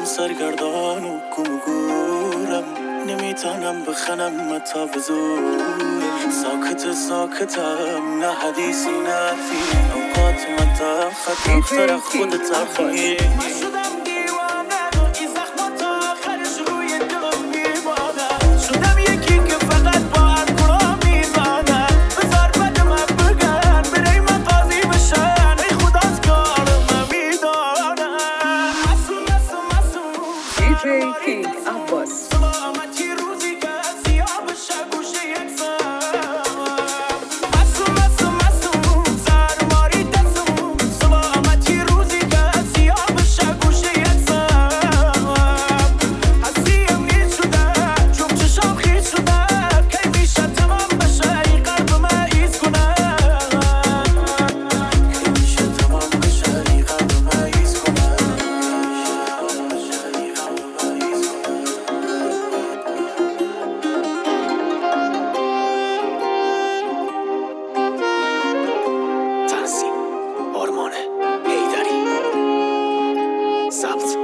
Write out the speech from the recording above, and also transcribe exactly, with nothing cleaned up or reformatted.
سرگردان و گم و گورم، نمیتونم بخنم تا به زور. ساکت ساکتم، نه حدیثی نه حرفی، اوقات من تا خط اختر خود تلخی. King Abbas. آرمان حیدری. ثبت